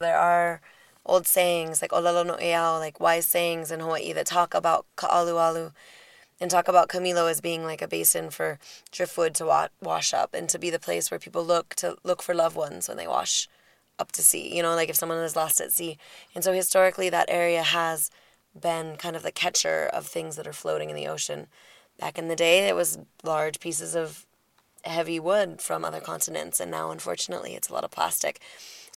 There are old sayings like Olelo no Eao, like wise sayings in Hawaii that talk about Ka'alualu and talk about Kamilo as being like a basin for driftwood to wash up and to be the place where people look for loved ones when they wash up to sea, like if someone is lost at sea. And so historically, that area has been kind of the catcher of things that are floating in the ocean. Back in the day, it was large pieces of heavy wood from other continents, and now, unfortunately, it's a lot of plastic.